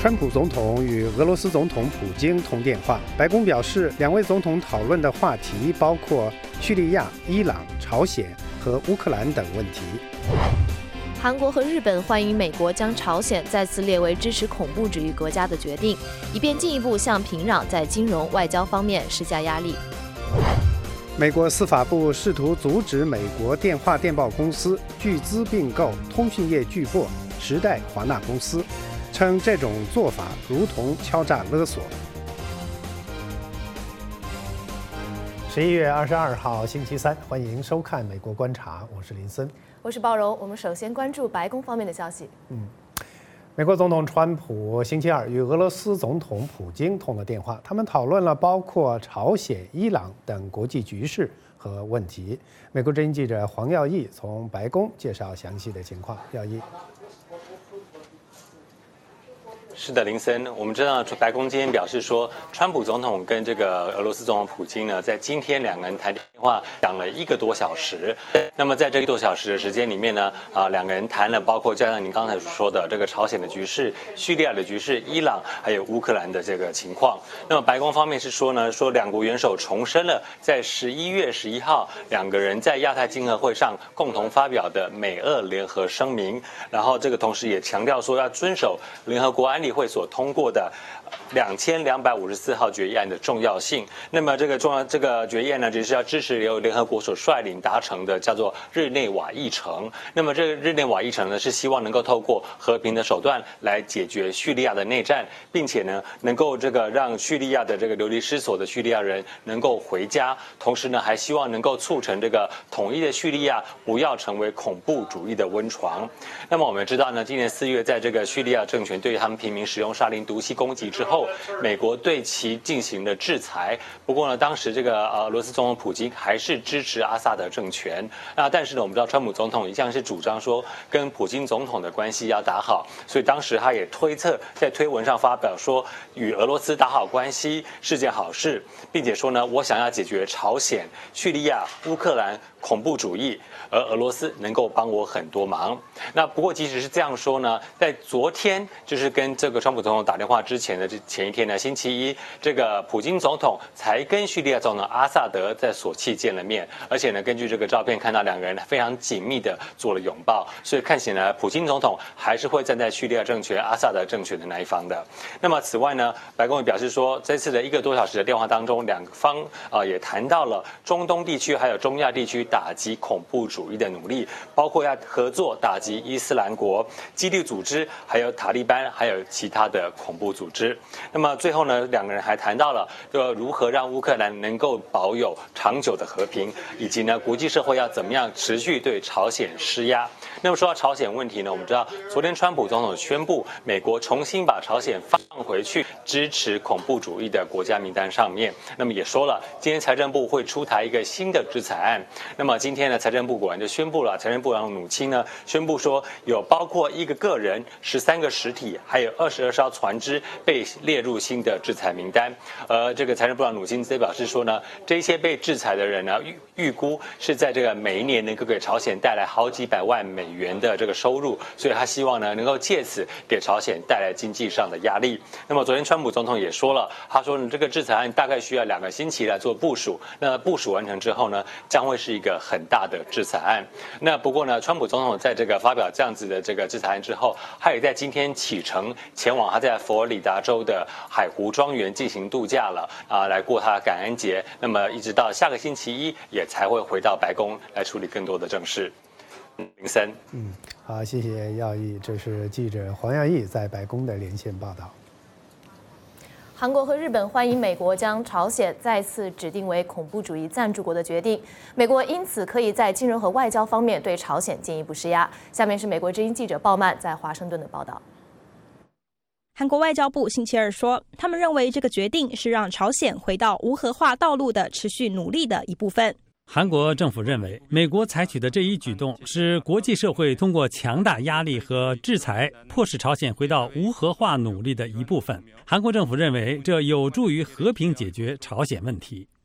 川普总统与俄罗斯总统普京通电话，白宫表示，两位总统讨论的话题包括叙利亚、伊朗、朝鲜和乌克兰等问题。 韩国和日本欢迎美国将朝鲜再次列为支持恐怖主义国家的决定，以便进一步向平壤在金融、外交方面施加压力。 美国司法部试图阻止美国电话电报公司巨资并购通讯业巨擘时代华纳公司，称这种做法如同敲诈勒索。11月22号星期三，欢迎收看《美国观察》，我是林森， 我是鲍荣。我们首先关注白宫方面的消息。 美国总统川普星期二与俄罗斯总统普京通了电话，他们讨论了包括朝鲜、伊朗等国际局势和问题。美国之音记者黄耀义从白宫介绍详细的情况。耀义。 是的，林森，我们知道白宫今天表示说，川普总统跟这个俄罗斯总统普京呢，在今天两个人谈电话讲了1个多小时。那么在这1个多小时的时间里面呢，两个人谈了包括加上您刚才所说的这个朝鲜的局势、叙利亚的局势、伊朗还有乌克兰的这个情况。那么白宫方面是说呢，说两国元首重申了在11月11号两个人在亚太经合会上共同发表的美俄联合声明，然后这个同时也强调说要遵守联合国安理会所通过的2254号决议案的重要性。那么这个决议案呢，就是要支持由联合国所率领达成的，叫做日内瓦议程。那么这个日内瓦议程呢，是希望能够透过和平的手段来解决叙利亚的内战，并且呢，能够让叙利亚的这个流离失所的叙利亚人能够回家，同时呢，还希望能够促成这个统一的叙利亚不要成为恐怖主义的温床。那么我们知道呢，今年4月在这个叙利亚政权对他们平民使用沙林毒气攻击之后，美国对其进行了制裁。不过呢，当时这个俄罗斯总统普京还是支持阿萨德政权。但是呢，我们知道川普总统一向是主张说跟普京总统的关系要打好，所以当时他也推测在推文上发表说，与俄罗斯打好关系是件好事，并且说呢，我想要解决朝鲜、叙利亚、乌克兰恐怖主义，而俄罗斯能够帮我很多忙。那不过即使是这样说呢，在昨天就是跟这个川普总统打电话之前的前一天呢，星期一，这个普京总统才跟叙利亚总统阿萨德在索契见了面，而且呢，根据这个照片看到两个人非常紧密的做了拥抱，所以看起来普京总统还是会站在叙利亚政权、阿萨德政权的那一方的。那么此外呢，白宫也表示说，这次的1个多小时的电话当中，两方也谈到了中东地区还有中亚地区打击恐怖主义的努力，包括要合作打击伊斯兰国、基地组织，还有塔利班，还有其他的恐怖组织。那么最后呢，两个人还谈到了如何让乌克兰能够保有长久的和平，以及呢国际社会要怎么样持续对朝鲜施压。那么说到朝鲜问题呢，我们知道昨天川普总统宣布，美国重新把朝鲜放回去支持恐怖主义的国家名单上面。那么也说了，今天财政部会出台一个新的制裁案。那么今天呢，财政部果然就宣布了，财政部长努钦呢宣布说，有包括1个个人、13个实体，还有22艘船只被列入新的制裁名单。这个财政部长努钦则表示说呢，这些被制裁的人呢，预估是在这个每一年能够给朝鲜带来好几百万美元的这个收入，所以他希望呢能够借此给朝鲜带来经济上的压力。那么昨天川普总统也说了，他说呢这个制裁案大概需要2个星期来做部署，那部署完成之后呢，将会是一个很大的制裁案。那不过呢，川普总统在这个发表这样子的这个制裁案之后，他也在今天启程前往他在佛罗里达州的海湖庄园进行度假了来过他的感恩节。那么一直到下个星期一也才会回到白宫来处理更多的正事。林森， 好，谢谢耀义，这是记者黄耀义在白宫的连线报道。 韩国和日本欢迎美国将朝鲜再次指定为恐怖主义赞助国的决定，美国因此可以在金融和外交方面对朝鲜进一步施压。下面是美国之音记者鲍曼在华盛顿的报道。 韩国外交部星期二说，他们认为这个决定是让朝鲜回到无核化道路的持续努力的一部分。 韩国政府认为，美国采取的这一举动是国际社会通过强大压力和制裁，迫使朝鲜回到无核化努力的一部分。韩国政府认为，这有助于和平解决朝鲜问题。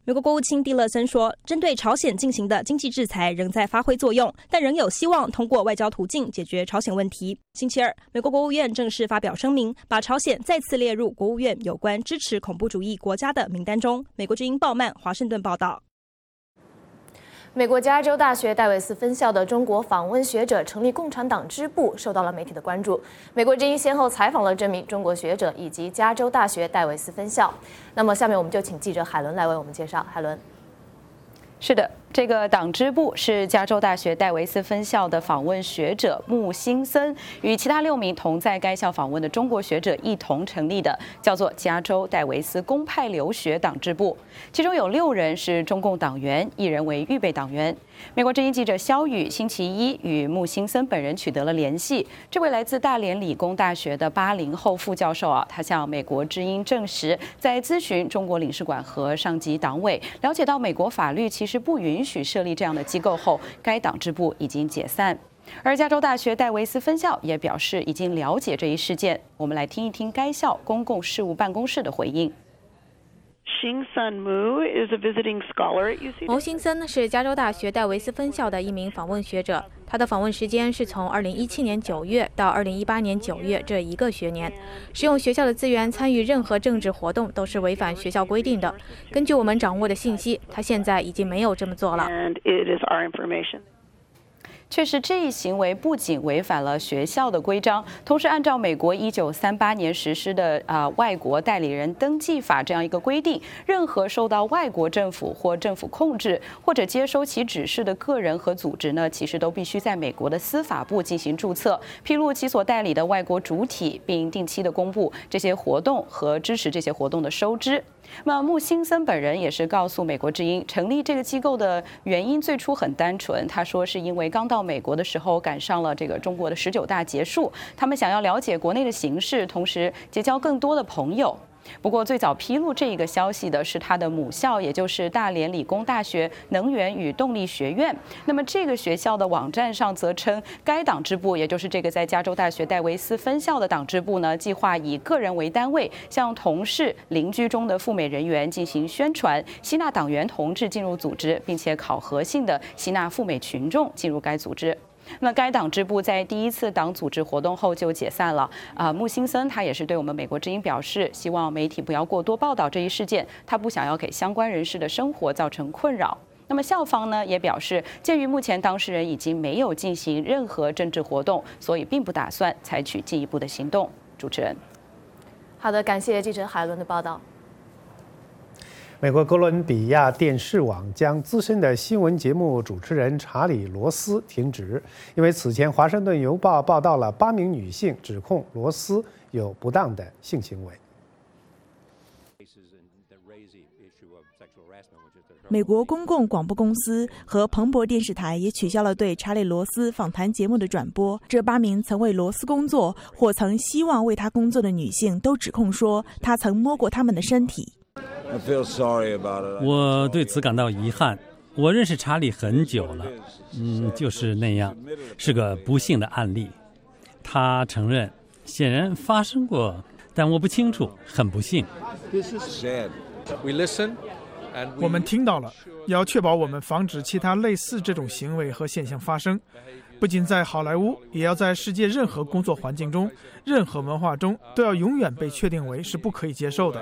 美国国务卿蒂勒森说，针对朝鲜进行的经济制裁仍在发挥作用，但仍有希望通过外交途径解决朝鲜问题。星期二，美国国务院正式发表声明，把朝鲜再次列入国务院有关支持恐怖主义国家的名单中。美国之音鲍曼华盛顿报道。 美国加州大学戴维斯分校的中国访问学者成立共产党支部，受到了媒体的关注。美国之音先后采访了这名中国学者以及加州大学戴维斯分校。那么，下面我们就请记者海伦来为我们介绍。海伦， 是的，这个党支部是加州大学戴维斯分校的访问学者穆辛森与其他6名同在该校访问的中国学者一同成立的，叫做加州戴维斯公派留学党支部。其中有6人是中共党员，1人为预备党员。美国之音记者肖宇星期一与穆辛森本人取得了联系。这位来自大连理工大学的80后副教授他向美国之音证实，在咨询中国领事馆和上级党委，了解到美国法律其实不允许设立这样的机构后，该党支部已经解散。而加州大学戴维斯分校也表示已经了解这一事件。我们来听一听该校公共事务办公室的回应。 牟新森是加州大学戴维斯分校的一名访问学者，他的访问时间是从2017年9月到2018年9月这1个学年。使用学校的资源参与任何政治活动都是违反学校规定的。根据我们掌握的信息，他现在已经没有这么做了。 确实，这一行为不仅违反了学校的规章，同时按照美国1938年实施的外国代理人登记法这样一个规定，任何受到外国政府或政府控制或者接收其指示的个人和组织呢，其实都必须在美国的司法部进行注册，披露其所代理的外国主体，并定期的公布这些活动和支持这些活动的收支。那么穆辛森本人也是告诉美国之音，成立这个机构的原因最初很单纯，他说是因为刚到美国的时候赶上了这个中国的19大结束，他们想要了解国内的形势，同时结交更多的朋友。不过，最早披露这一个消息的是他的母校，也就是大连理工大学能源与动力学院。那么，这个学校的网站上则称，该党支部，也就是这个在加州大学戴维斯分校的党支部呢，计划以个人为单位，向同事、邻居中的赴美人员进行宣传，吸纳党员同志进入组织，并且考核性的吸纳赴美群众进入该组织。那该党支部在第1次党组织活动后就解散了。穆辛森他也是对我们美国之音表示，希望媒体不要过多报道这一事件，他不想要给相关人士的生活造成困扰。那么校方呢也表示，鉴于目前当事人已经没有进行任何政治活动，所以并不打算采取进一步的行动。主持人， 好的，感谢记者海伦的报道。 美国哥伦比亚电视网将资深的新闻节目主持人查理·罗斯停职，因为此前《华盛顿邮报》报道了8名女性指控罗斯有不当的性行为。 美国公共广播公司和彭博电视台也取消了对查理·罗斯访谈节目的转播。这8名曾为罗斯工作或曾希望为他工作的女性都指控说，他曾摸过他们的身体。 我对此感到遗憾。我认识查理很久了，就是那样，是个不幸的案例。他承认，显然发生过，但我不清楚，很不幸。 我们听到了，要确保我们防止其他类似这种行为和现象发生。不仅在好莱坞，也要在世界任何工作环境中、任何文化中，都要永远被确定为是不可以接受的。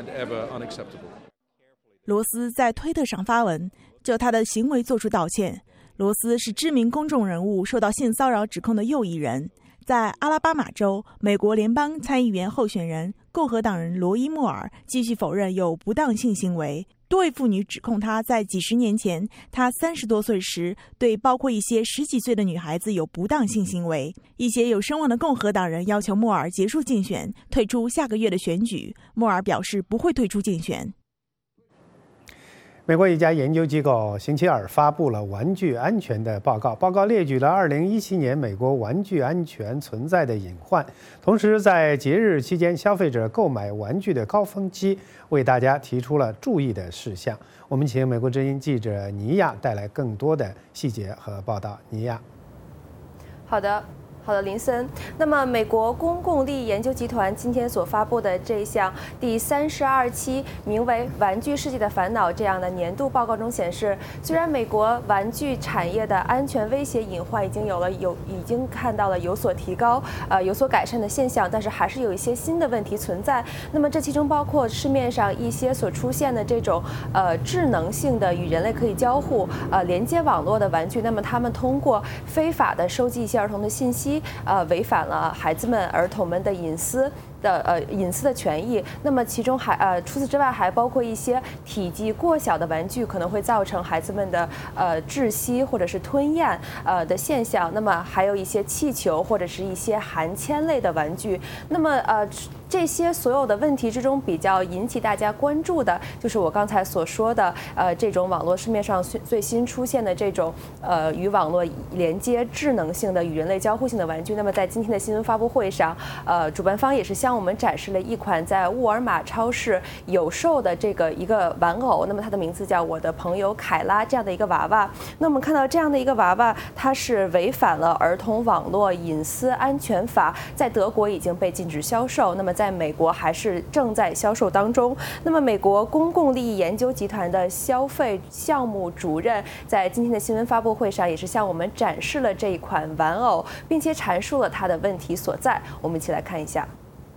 罗斯在推特上发文，就他的行为作出道歉。罗斯是知名公众人物，受到性骚扰指控的又一人。在阿拉巴马州，美国联邦参议员候选人共和党人罗伊·莫尔继续否认有不当性行为。多位妇女指控他在几十年前，他30多岁时，对包括一些10几岁的女孩子有不当性行为。一些有声望的共和党人要求莫尔结束竞选，退出下个月的选举。莫尔表示不会退出竞选。 美国一家研究机构星期二发布了玩具安全的报告，报告列举了2017年美国玩具安全存在的隐患，同时在节日期间消费者购买玩具的高峰期，为大家提出了注意的事项。我们请美国之音记者尼亚带来更多的细节和报道。尼亚， 好的。 好的，林森。那么，美国公共利益研究集团今天所发布的这项第32期名为《玩具世界的烦恼》这样的年度报告中显示，虽然美国玩具产业的安全威胁隐患已经看到了有所提高，有所改善的现象，但是还是有一些新的问题存在。那么，这其中包括市面上一些所出现的这种智能性的与人类可以交互连接网络的玩具，那么他们通过非法的收集一些儿童的信息。违反了孩子们、儿童们的隐私的权益。那么其中除此之外，还包括一些体积过小的玩具可能会造成孩子们的窒息或者是吞咽的现象。那么还有一些气球或者是一些含铅类的玩具。那么这些所有的问题之中，比较引起大家关注的，就是我刚才所说的这种网络市面上最新出现的这种与网络连接、智能性的与人类交互性的玩具。那么在今天的新闻发布会上，主办方也是向我们展示了一款在沃尔玛超市有售的一个玩偶。那么它的名字叫我的朋友凯拉，这样的一个娃娃。那我们看到这样的一个娃娃，它是违反了儿童网络隐私安全法，在德国已经被禁止销售。那么在美国还是正在销售当中。那么美国公共利益研究集团的消费项目主任在今天的新闻发布会上也是向我们展示了这一款玩偶，并且阐述了它的问题所在。我们一起来看一下。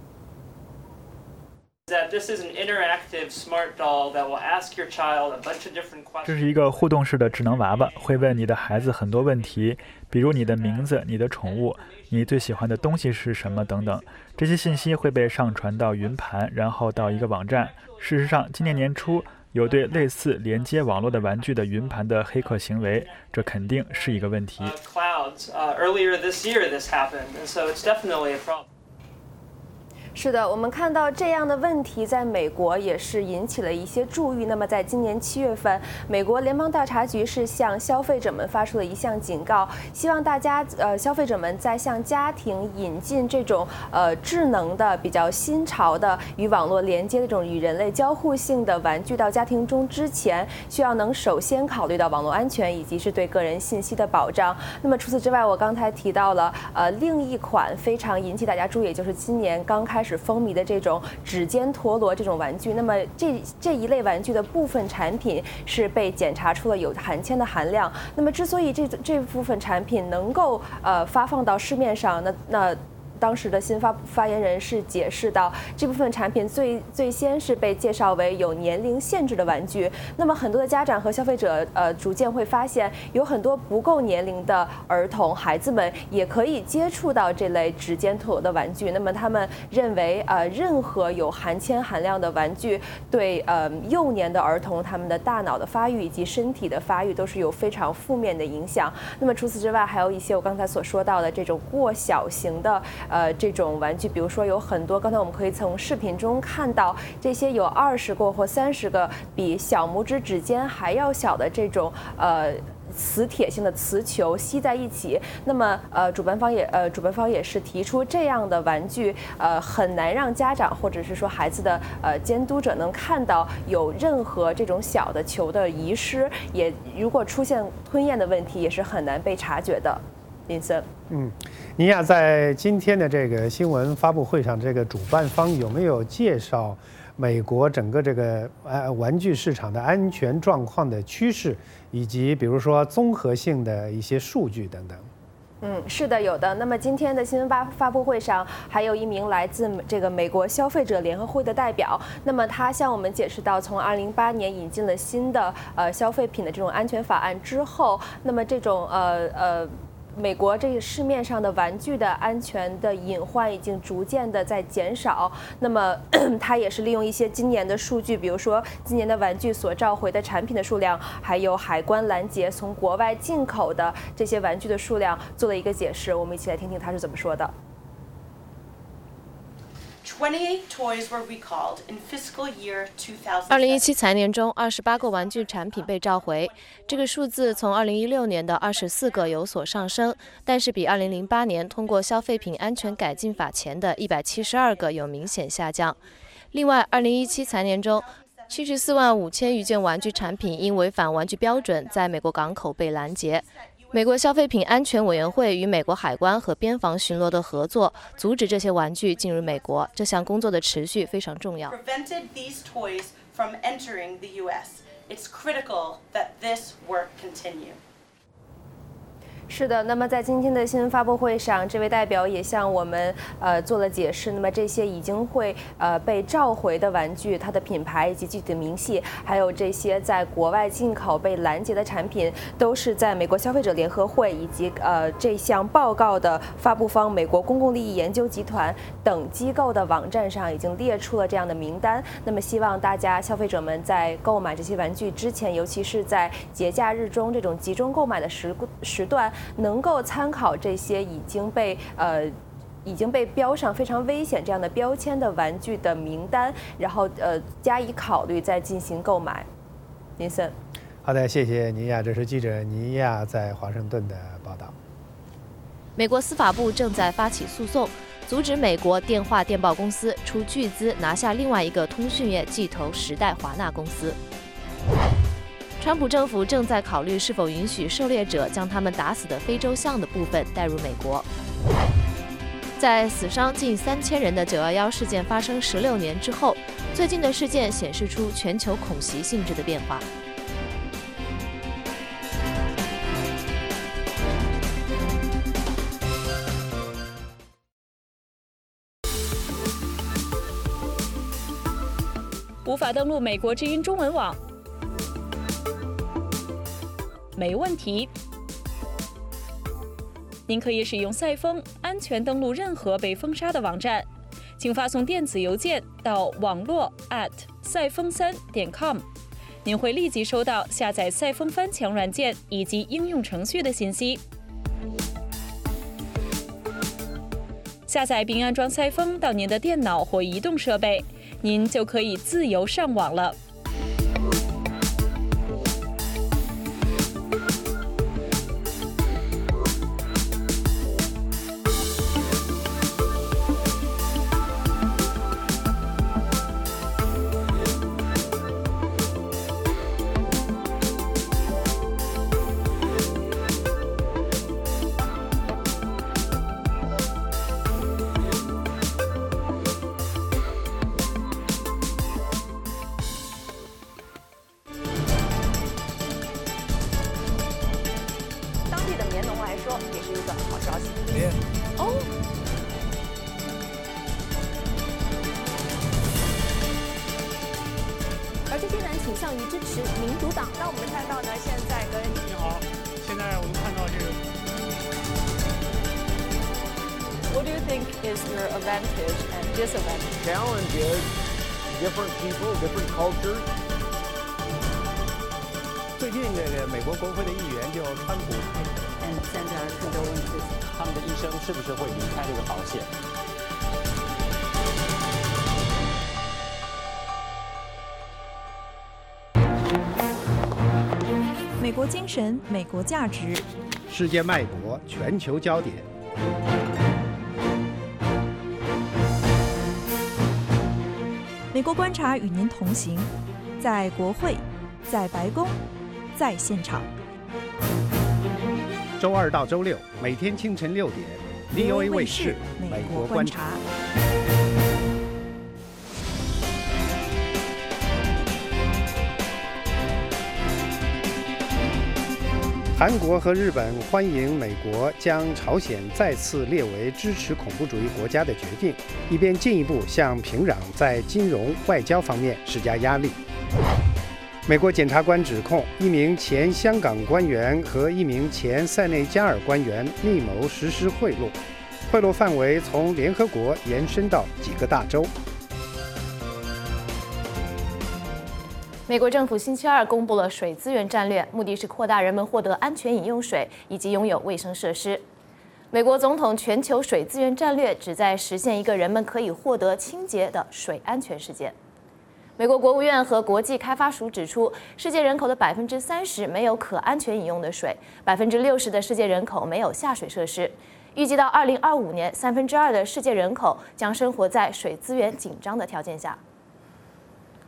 这是一个互动式的智能娃娃，会问你的孩子很多问题，比如你的名字、你的宠物、你最喜欢的东西是什么等等。这些信息会被上传到云盘，然后到一个网站。事实上，今年年初有对类似连接网络的玩具的云盘的黑客行为，这肯定是一个问题。 是的，我们看到这样的问题在美国也是引起了一些注意。那么在今年7月份，美国联邦调查局是向消费者们发出了一项警告，希望大家消费者们在向家庭引进这种智能的、比较新潮的与网络连接的这种与人类交互性的玩具到家庭中之前，需要能首先考虑到网络安全以及是对个人信息的保障。那么除此之外，我刚才提到了另一款非常引起大家注意，也就是今年刚开始风靡的这种指尖陀螺这种玩具。那么这一类玩具的部分产品是被检查出了有含铅的含量。那么之所以这部分产品能够发放到市面上，那当时的新发言人是解释到，这部分产品最先是被介绍为有年龄限制的玩具。那么很多的家长和消费者逐渐会发现，有很多不够年龄的儿童孩子们也可以接触到这类指尖陀螺的玩具。那么他们认为任何有含铅含量的玩具对幼年的儿童他们的大脑的发育以及身体的发育都是有非常负面的影响。那么除此之外，还有一些我刚才所说到的这种过小型的这种玩具，比如说有很多，刚才我们可以从视频中看到，这些有20个或30个比小拇指指尖还要小的这种磁铁性的磁球吸在一起。那么主办方也是提出，这样的玩具很难让家长或者是说孩子的监督者能看到有任何这种小的球的遗失，也如果出现吞咽的问题，也是很难被察觉的。林森， 尼亚在今天的这个新闻发布会上，这个主办方有没有介绍美国整个这个玩具市场的安全状况的趋势，以及比如说综合性的一些数据等等？ 是的，有的。那么今天的新闻发布会上，还有一名来自这个美国消费者联合会的代表。那么他向我们解释到，从2008年引进了新的消费品的这种安全法案之后，那么这种美国这个市面上的玩具的安全的隐患已经逐渐的在减少。那么它也是利用一些今年的数据，比如说今年的玩具所召回的产品的数量，还有海关拦截从国外进口的这些玩具的数量，做了一个解释。我们一起来听听他是怎么说的。2017财年中，28个玩具产品被召回，这个数字从2016年的24个有所上升，但是比2008年通过消费品安全改进法前的172个有明显下降。另外，2017财年中，74万5千余件玩具产品因违反玩具标准在美国港口被拦截。 美国消费品安全委员会与美国海关和边防巡逻的合作，阻止这些玩具进入美国。这项工作的持续非常重要。 Prevented these toys from entering the U.S. It's critical that this work continue. 是的，那么在今天的新闻发布会上，这位代表也向我们做了解释。那么这些已经会被召回的玩具，它的品牌以及具体的明细，还有这些在国外进口被拦截的产品，都是在美国消费者联合会以及这项报告的发布方美国公共利益研究集团等机构的网站上已经列出了这样的名单。那么希望大家消费者们在购买这些玩具之前，尤其是在节假日中这种集中购买的时段，能够参考这些已经被标上非常危险这样的标签的玩具的名单，然后加以考虑再进行购买。林森， 好的，谢谢尼亚，这是记者尼亚在华盛顿的报道。 美国司法部正在发起诉讼，阻止美国电话电报公司出巨资拿下另外一个通讯业巨头时代华纳公司。川普政府正在考虑是否允许狩猎者将他们打死的非洲象的部分带入美国。在死伤近3000人的911事件发生16年之后，最近的事件显示出全球恐袭性质的变化。 无法登录美国之音中文网？没问题，您可以使用赛风安全登录任何被封杀的网站，请发送电子邮件到网络@赛风3.com，您会立即收到下载赛风翻墙软件以及应用程序的信息。下载并安装赛风到您的电脑或移动设备，您就可以自由上网了。 而这些人倾向于支持民主党。那我们看到呢，现在跟你好，现在我们看到这个。 What do you think is your advantage and disadvantage? Challenge is different people, different cultures. 最近这个美国国会的议员就川普 and send our condolences. 他们的医生是不是会离开这个保险？ 美国精神，美国价值， 世界脉搏，全球焦点。 美国观察与您同行，在国会，在白宫，在现场。 周2到周6，每天清晨6点 ，VOA 卫视《美国观察》。韩国和日本欢迎美国将朝鲜再次列为支持恐怖主义国家的决定，以便进一步向平壤在金融、外交方面施加压力。美国检察官指控一名前香港官员和一名前塞内加尔官员密谋实施贿赂，贿赂范围从联合国延伸到几个大洲。 美国政府星期2公布了水资源战略，目的是扩大人们获得安全饮用水以及拥有卫生设施。美国总统全球水资源战略旨在实现一个人们可以获得清洁的水安全世界。美国国务院和国际开发署指出，世界人口的30%没有可安全饮用的水，60%的世界人口没有下水设施。预计到2025年，2/3的世界人口将生活在水资源紧张的条件下。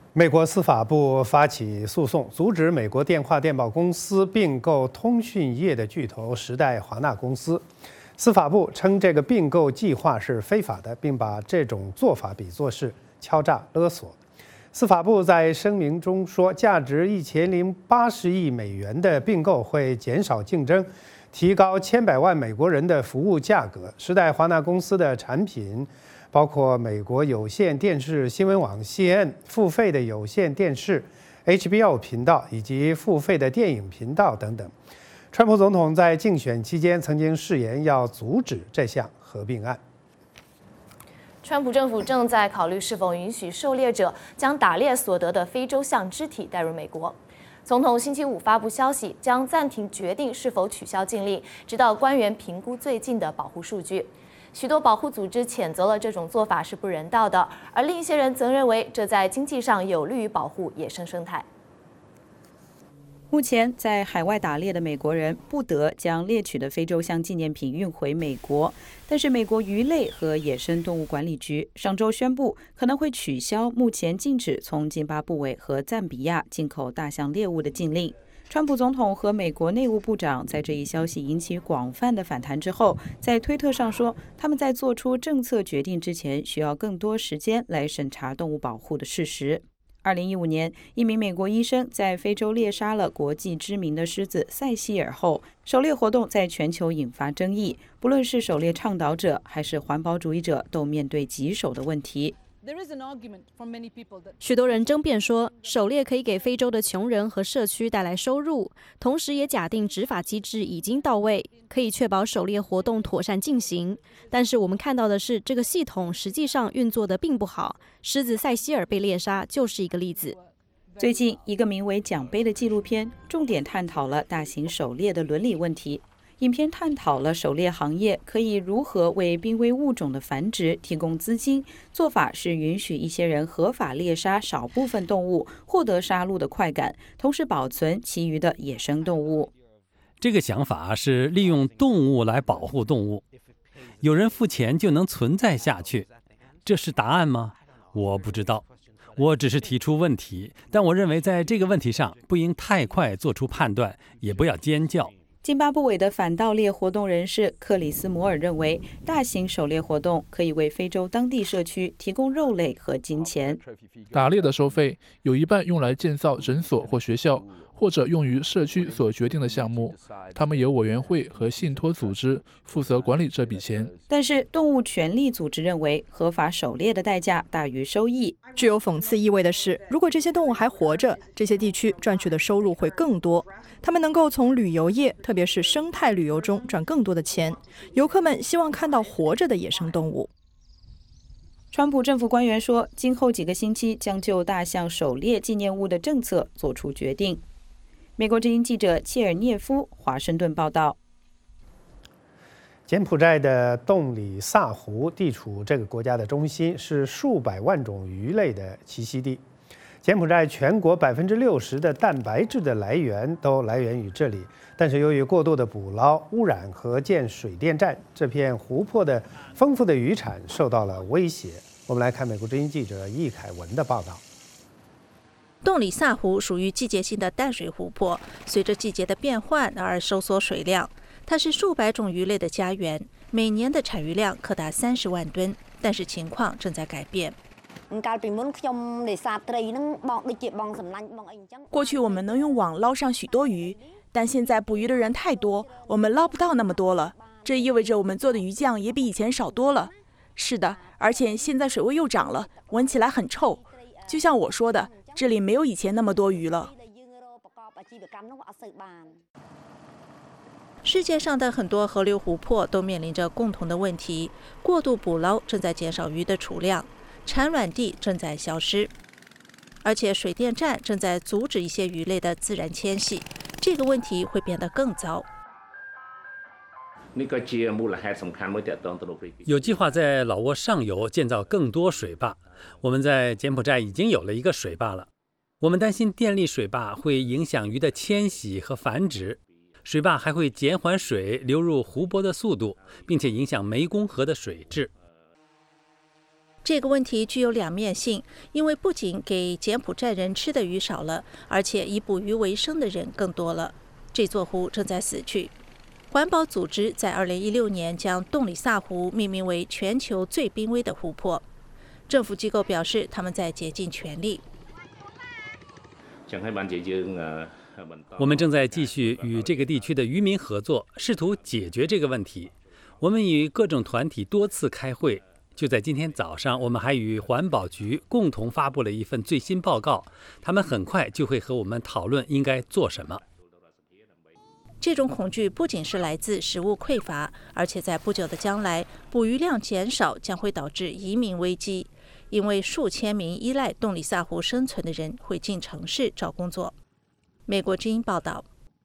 美国司法部发起诉讼，阻止美国电话电报公司并购通讯业的巨头时代华纳公司。司法部称这个并购计划是非法的，并把这种做法比作是敲诈勒索。司法部在声明中说，价值1080亿美元的并购会减少竞争，提高千百万美国人的服务价格。时代华纳公司的产品包括美国有线电视新闻网 CNN、付费的有线电视 HBO 频道以及付费的电影频道等等。川普总统在竞选期间曾经誓言要阻止这项合并案。 川普政府正在考虑是否允许狩猎者将打猎所得的非洲象肢体带入美国。总统星期五发布消息，将暂停决定是否取消禁令，直到官员评估最近的保护数据。许多保护组织谴责了这种做法是不人道的，而另一些人则认为这在经济上有利于保护野生生态。 目前，在海外打猎的美国人不得将猎取的非洲象纪念品运回美国，但是美国鱼类和野生动物管理局上周宣布，可能会取消目前禁止从津巴布韦和赞比亚进口大象猎物的禁令。川普总统和美国内务部长在这一消息引起广泛的反弹之后，在推特上说，他们在做出政策决定之前需要更多时间来审查动物保护的事实。2015年，一名美国医生在非洲猎杀了国际知名的狮子塞西尔后，狩猎活动在全球引发争议。不论是狩猎倡导者还是环保主义者，都面对棘手的问题。 许多人争辩说，狩猎可以给非洲的穷人和社区带来收入，同时也假定执法机制已经到位，可以确保狩猎活动妥善进行。但是我们看到的是，这个系统实际上运作得并不好。狮子塞西尔被猎杀就是一个例子。 最近，一个名为《奖杯》的纪录片重点探讨了大型狩猎的伦理问题。影片探讨了狩猎行业可以如何为濒危物种的繁殖提供资金，做法是允许一些人合法猎杀少部分动物，获得杀戮的快感，同时保存其余的野生动物。 这个想法是利用动物来保护动物，有人付钱就能存在下去，这是答案吗？我不知道，我只是提出问题，但我认为在这个问题上不应太快做出判断，也不要尖叫。 津巴布韦的反盗猎活动人士克里斯摩尔认为，大型狩猎活动可以为非洲当地社区提供肉类和金钱。 打猎的收费有一半用来建造诊所或学校，或者用于社区所决定的项目，他们由委员会和信托组织负责管理这笔钱。 但是动物权利组织认为，合法狩猎的代价大于收益。 具有讽刺意味的是，如果这些动物还活着，这些地区赚取的收入会更多。他们能够从旅游业，特别是生态旅游中赚更多的钱。游客们希望看到活着的野生动物。 川普政府官员说，今后几个星期将就大象狩猎纪念物的政策做出决定。美国之音记者切尔涅夫华盛顿报道。 柬埔寨的洞里萨湖地处这个国家的中心，是数百万种鱼类的栖息地。柬埔寨全国60%的蛋白质的来源都来源于这里，但是由于过度的捕捞、污染和建水电站，这片湖泊的丰富的渔产受到了威胁。我们来看美国之音记者易凯文的报道。 洞里萨湖属于季节性的淡水湖泊，随着季节的变换而收缩水量。它是数百种鱼类的家园，每年的产鱼量可达30万吨，但是情况正在改变。 过去我们能用网捞上许多鱼，但现在捕鱼的人太多，我们捞不到那么多了。这意味着我们做的鱼酱也比以前少多了。是的，而且现在水位又涨了，闻起来很臭。就像我说的，这里没有以前那么多鱼了。 世界上的很多河流湖泊都面临着共同的问题：过度捕捞正在减少鱼的储量，产卵地正在消失，而且水电站正在阻止一些鱼类的自然迁徙。这个问题会变得更糟。 有计划在老挝上游建造更多水坝。我们在柬埔寨已经有了一个水坝了。我们担心电力水坝会影响鱼的迁徙和繁殖。水坝还会减缓水流入湖泊的速度，并且影响湄公河的水质。 这个问题具有两面性，因为不仅给柬埔寨人吃的鱼少了，而且以捕鱼为生的人更多了。这座湖正在死去。环保组织在2016年将洞里萨湖命名为全球最濒危的湖泊。政府机构表示，他们在竭尽全力。 我们正在继续与这个地区的渔民合作，试图解决这个问题。我们与各种团体多次开会。就在今天早上，我们还与环保局共同发布了一份最新报告，他们很快就会和我们讨论应该做什么。 这种恐惧不仅是来自食物匮乏，而且在不久的将来，捕鱼量减少将会导致移民危机，因为数千名依赖洞里萨湖生存的人会进城市找工作。美国之音报道。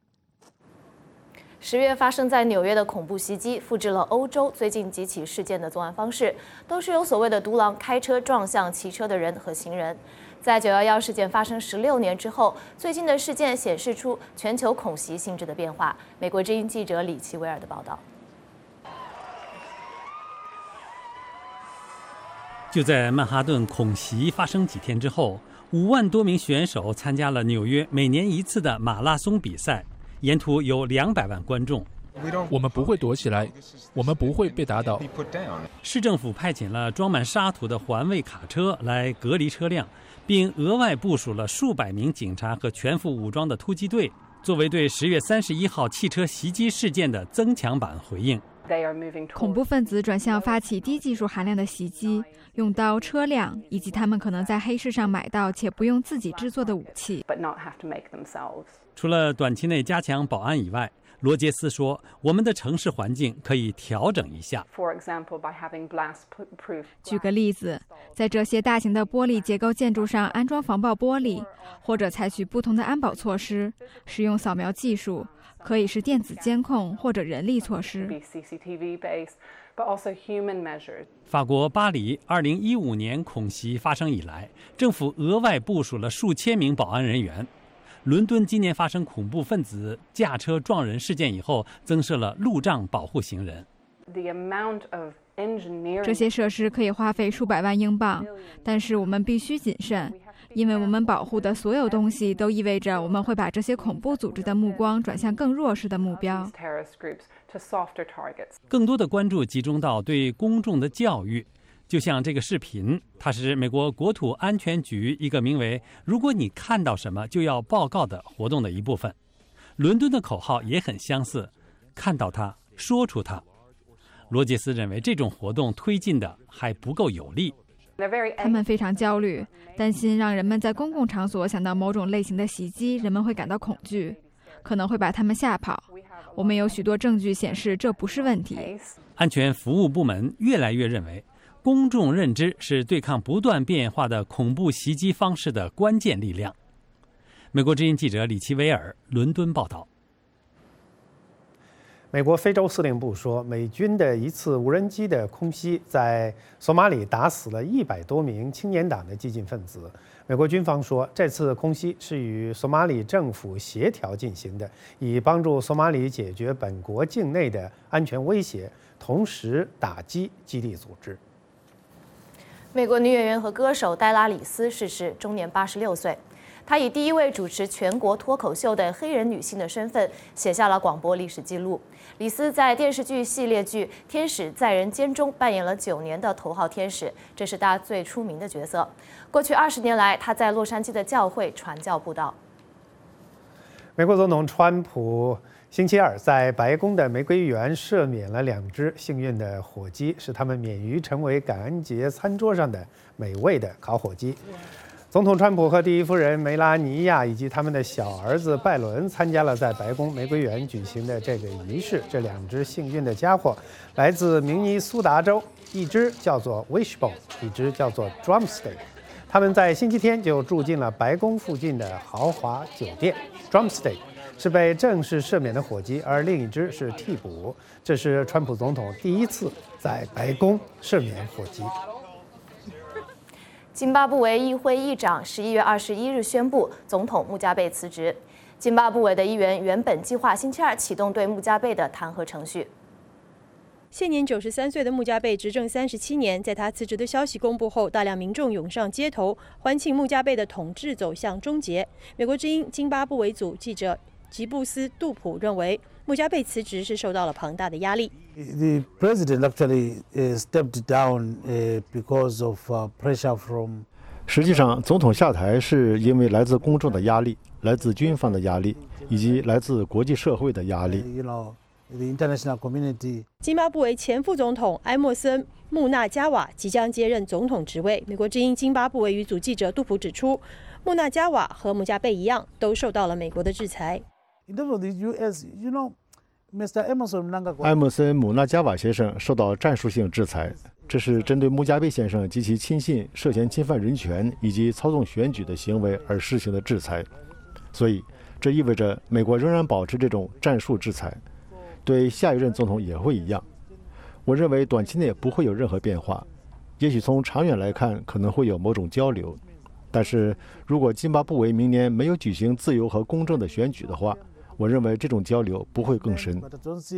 10月发生在纽约的恐怖袭击，复制了欧洲最近几起事件的作案方式，都是有所谓的独狼开车撞向骑车的人和行人。在911事件发生16年之后，最近的事件显示出全球恐袭性质的变化。美国之音记者李奇维尔的报道。 就在曼哈顿恐袭发生几天之后，5万多名选手参加了纽约每年一次的马拉松比赛。沿途有200万观众。 我们不会躲起来，我们不会被打倒。 市政府派遣了装满沙土的环卫卡车来隔离车辆，并额外部署了数百名警察和全副武装的突击队，作为对10月31号汽车袭击事件的增强版回应。 恐怖分子转向发起低技术含量的袭击，用刀、车辆以及他们可能在黑市上买到且不用自己制作的武器。 除了短期内加强保安以外，罗杰斯说，我们的城市环境可以调整一下。 举个例子，在这些大型的玻璃结构建筑上安装防爆玻璃，或者采取不同的安保措施，使用扫描技术，可以是电子监控或者人力措施。 法国巴黎2015年恐袭发生以来，政府额外部署了数千名保安人员。伦敦今年发生恐怖分子驾车撞人事件以后，增设了路障保护行人。 这些设施可以花费数百万英镑，但是我们必须谨慎，因为我们保护的所有东西都意味着我们会把这些恐怖组织的目光转向更弱势的目标。 更多的关注集中到对公众的教育。就像这个视频，它是美国国土安全局一个名为“如果你看到什么就要报告”的活动的一部分。伦敦的口号也很相似，看到它，说出它。罗杰斯认为这种活动推进的还不够有力。 他们非常焦虑，担心让人们在公共场所想到某种类型的袭击，人们会感到恐惧，可能会把他们吓跑。我们有许多证据显示这不是问题。 安全服务部门越来越认为，公众认知是对抗不断变化的恐怖袭击方式的关键力量。美国之音记者李奇维尔伦敦报道。 美国非洲司令部说，美军的一次无人机的空袭在索马里打死了100多名青年党的激进分子。美国军方说，这次空袭是与索马里政府协调进行的，以帮助索马里解决本国境内的安全威胁，同时打击基地组织。 美国女演员和歌手黛拉·李斯逝世，终年86岁。她以第一位主持全国脱口秀的黑人女性的身份，写下了广播历史记录。李斯在电视剧系列剧《天使在人间》中扮演了9年的头号天使，这是她最出名的角色。过去20年来，她在洛杉矶的教会传教布道。 美国总统川普星期二在白宫的玫瑰园赦免了2只幸运的火鸡，使他们免于成为感恩节餐桌上的美味的烤火鸡。总统川普和第一夫人梅拉尼亚以及他们的小儿子拜伦参加了在白宫玫瑰园举行的这个仪式。这2只幸运的家伙来自明尼苏达州，一只叫做 Wishbone， 一只叫做 Drumstick。他们在星期天就住进了白宫附近的豪华酒店。Drumstick 是被正式赦免的火鸡，而另一只是替补。这是川普总统第一次在白宫赦免火鸡。 津巴布韦议会议长11月21日宣布总统穆加贝辞职。津巴布韦的议员原本计划星期二启动对穆加贝的弹劾程序。 现年93岁的穆加贝执政37年，在他辞职的消息公布后，大量民众涌上街头，欢庆穆加贝的统治走向终结。美国之音津巴布韦组记者吉布斯·杜普认为，穆加贝辞职是受到了庞大的压力。 The president actually stepped down because of pressure from. 实际上，总统下台是因为来自公众的压力、来自军方的压力，以及来自国际社会的压力。 The international community. 津巴布韦前副总统埃默森·穆纳加瓦即将接任总统职位。美国之音津巴布韦语组记者杜普指出，穆纳加瓦和穆加贝一样，都受到了美国的制裁。 In terms of the U.S., you know, Mr. Emerson Mnangagwa. 埃默森·姆纳加瓦先生受到战术性制裁，这是针对穆加贝先生及其亲信涉嫌侵犯人权以及操纵选举的行为而施行的制裁。所以，这意味着美国仍然保持这种战术制裁。对下一任总统也会一样，我认为短期内不会有任何变化，也许从长远来看可能会有某种交流，但是如果津巴布韦明年没有举行自由和公正的选举的话，我认为这种交流不会更深。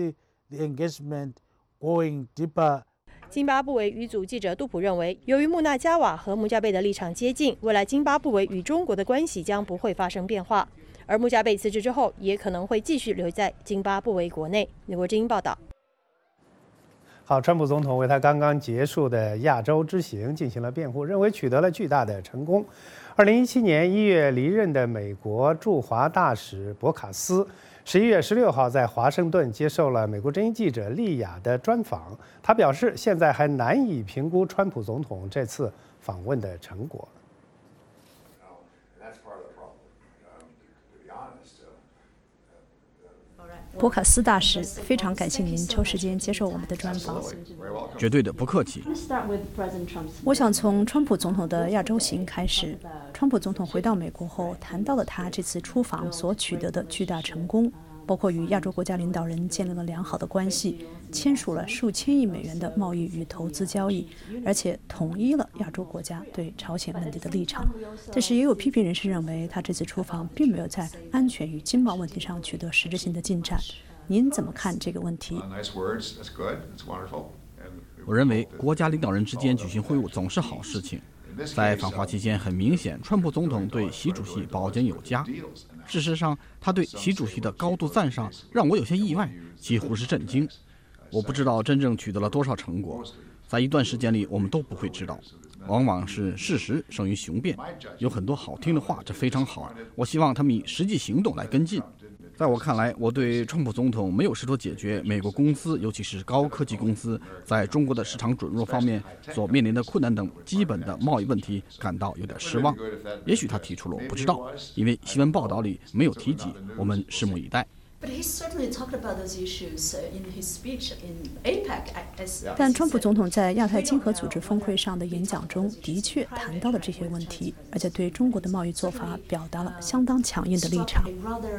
津巴布韦语组记者杜普认为，由于穆纳加瓦和穆加贝的立场接近，未来津巴布韦与中国的关系将不会发生变化。而穆加贝辞职之后，也可能会继续留在津巴布韦国内。美国之音报道。 好，川普总统为他刚刚结束的亚洲之行进行了辩护，认为取得了巨大的成功。2017年1月离任的美国驻华大使博卡斯，11月16号在华盛顿接受了美国之音记者丽雅的专访。他表示，现在还难以评估川普总统这次访问的成果。 博卡斯大使，非常感谢您抽时间接受我们的专访。 绝对的，不客气。 我想从川普总统的亚洲行开始。川普总统回到美国后，谈到了他这次出访所取得的巨大成功，包括与亚洲国家领导人建立了良好的关系，签署了数千亿美元的贸易与投资交易，而且统一了亚洲国家对朝鲜问题的立场。但是也有批评人士认为，他这次出访并没有在安全与经贸问题上取得实质性的进展。您怎么看这个问题？ 我认为国家领导人之间举行会晤总是好事情。在访华期间，很明显，川普总统对习主席保荐有加。事实上，他对习主席的高度赞赏让我有些意外，几乎是震惊。我不知道真正取得了多少成果，在一段时间里，我们都不会知道。往往是事实胜于雄辩，有很多好听的话，这非常好。我希望他们以实际行动来跟进。在我看来，我对川普总统没有试图解决美国公司，尤其是高科技公司在中国的市场准入方面所面临的困难等基本的贸易问题感到有点失望。也许他提出了，我不知道，因为新闻报道里没有提及，我们拭目以待。 但川普总统在亚太经合组织峰会上的演讲中的确谈到了这些问题，而且对中国的贸易做法表达了相当强硬的立场。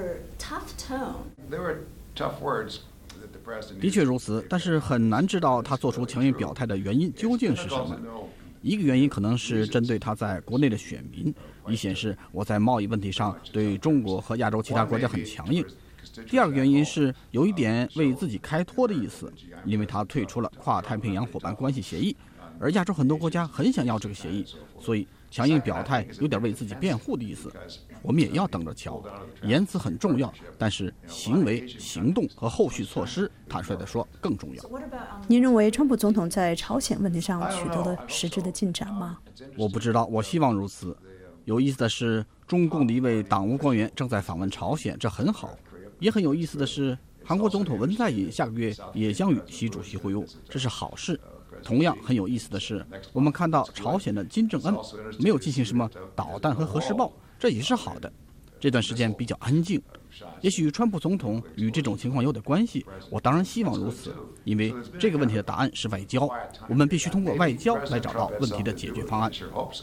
的确如此，但是很难知道他做出强硬表态的原因究竟是什么。一个原因可能是针对他在国内的选民，以显示我在贸易问题上对中国和亚洲其他国家很强硬。第二个原因是有一点为自己开脱的意思，因为他退出了跨太平洋伙伴关系协议，而亚洲很多国家很想要这个协议，所以强硬表态有点为自己辩护的意思。我们也要等着瞧。言辞很重要，但是行为、行动和后续措施，坦率地说更重要。 您认为川普总统在朝鲜问题上取得了实质的进展吗？ 我不知道，我希望如此。有意思的是，中共的一位党务官员正在访问朝鲜，这很好。也很有意思的是，韩国总统文在寅下个月也将与习主席会晤，这是好事。同样很有意思的是，我们看到朝鲜的金正恩没有进行什么导弹和核试爆，这也是好的。这段时间比较安静，也许川普总统与这种情况有点关系，我当然希望如此，因为这个问题的答案是外交，我们必须通过外交来找到问题的解决方案。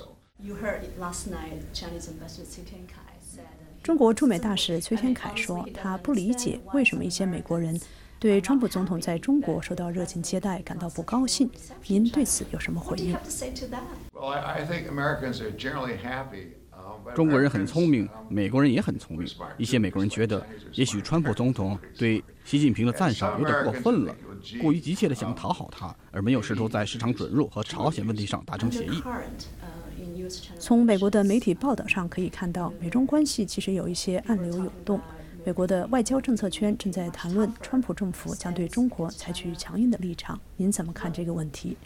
中国驻美大使崔天凯说，他不理解为什么一些美国人对川普总统在中国受到热情接待感到不高兴。您对此有什么回应？ 中国人很聪明，美国人也很聪明。一些美国人觉得，也许川普总统对习近平的赞赏有点过分了，过于急切地想讨好他，而没有试图在市场准入和朝鲜问题上达成协议。 从美国的媒体报道上可以看到，美中关系其实有一些暗流涌动。美国的外交政策圈正在谈论川普政府将对中国采取强硬的立场。您怎么看这个问题？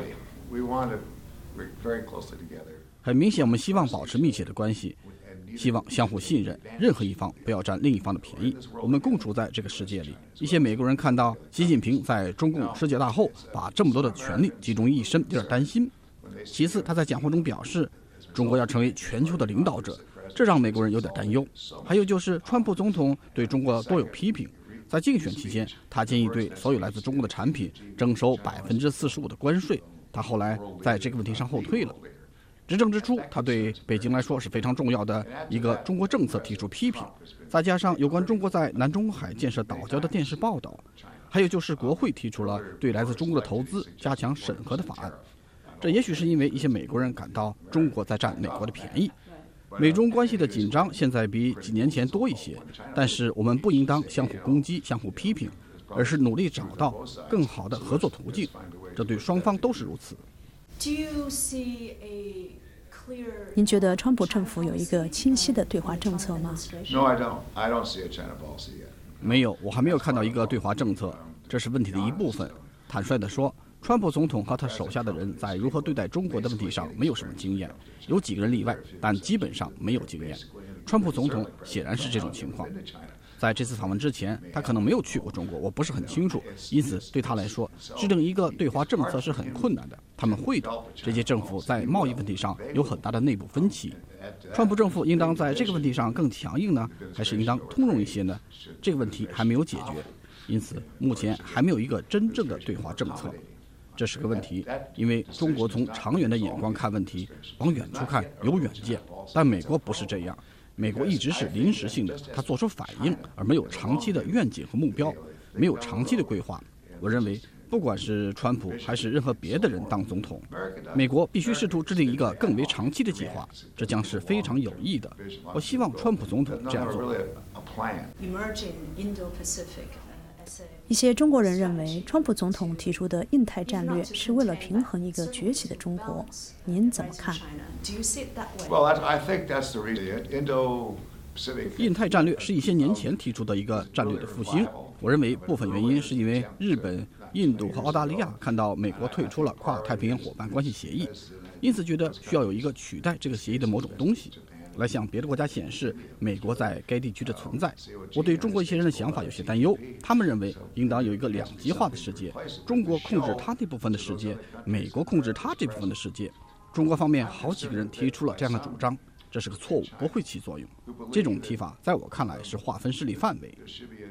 很明显，我们希望保持密切的关系，希望相互信任，任何一方不要占另一方的便宜。我们共处在这个世界里。一些美国人看到习近平在中共世界大后把这么多的权力集中一身，有点担心。其次，他在讲话中表示，中国要成为全球的领导者，这让美国人有点担忧。还有就是，川普总统对中国多有批评。在竞选期间，他建议对所有来自中国的产品征收45%的关税。他后来在这个问题上后退了。执政之初，他对北京来说是非常重要的一个中国政策提出批评，再加上有关中国在南中国海建设岛礁的电视报道，还有就是国会提出了对来自中国的投资加强审核的法案。这也许是因为一些美国人感到中国在占美国的便宜。美中关系的紧张现在比几年前多一些，但是我们不应当相互攻击、相互批评，而是努力找到更好的合作途径，这对双方都是如此。 您觉得川普政府有一个清晰的对华政策吗？ 没有，我还没有看到一个对华政策，这是问题的一部分。坦率地说，川普总统和他手下的人在如何对待中国的问题上没有什么经验，有几个人例外，但基本上没有经验。川普总统显然是这种情况。在这次访问之前，他可能没有去过中国，我不是很清楚，因此对他来说，制定一个对华政策是很困难的。他们会的，这些政府在贸易问题上有很大的内部分歧。川普政府应当在这个问题上更强硬呢，还是应当通融一些呢？这个问题还没有解决，因此目前还没有一个真正的对华政策。这是个问题，因为中国从长远的眼光看问题，往远处看有远见，但美国不是这样。美国一直是临时性的，它做出反应，而没有长期的愿景和目标，没有长期的规划。我认为，不管是川普还是任何别的人当总统，美国必须试图制定一个更为长期的计划，这将是非常有益的。我希望川普总统这样做。 一些中国人认为，川普总统提出的印太战略是为了平衡一个崛起的中国，您怎么看？ 印太战略是一些年前提出的一个战略的复兴。我认为部分原因是因为日本、印度和澳大利亚看到美国退出了跨太平洋伙伴关系协议，因此觉得需要有一个取代这个协议的某种东西，来向别的国家显示美国在该地区的存在。我对中国一些人的想法有些担忧，他们认为应当有一个两极化的世界，中国控制他那部分的世界，美国控制他这部分的世界。中国方面好几个人提出了这样的主张，这是个错误，不会起作用。这种提法在我看来是划分势力范围。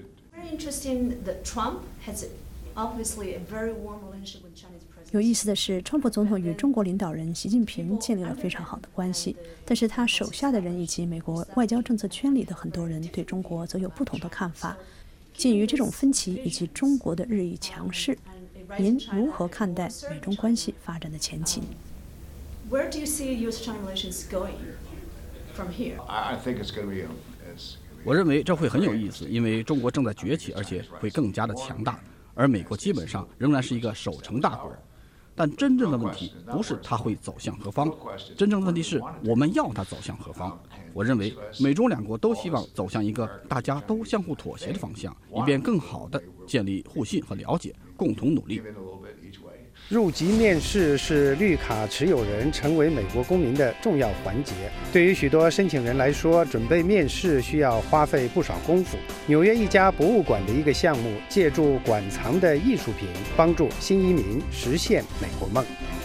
有意思的是，川普总统与中国领导人习近平建立了非常好的关系，但是他手下的人以及美国外交政策圈里的很多人对中国则有不同的看法。鉴于这种分歧以及中国的日益强势，您如何看待美中关系发展的前景？ Where do you see U.S.-China relations going from here? I think it's going to be. 我认为这会很有意思，因为中国正在崛起，而且会更加的强大，而美国基本上仍然是一个守成大国。但真正的问题不是它会走向何方，真正的问题是我们要它走向何方。我认为美中两国都希望走向一个大家都相互妥协的方向，以便更好地建立互信和了解，共同努力。 入籍面试是绿卡持有人成为美国公民的重要环节。对于许多申请人来说，准备面试需要花费不少功夫。纽约一家博物馆的一个项目，借助馆藏的艺术品，帮助新移民实现美国梦。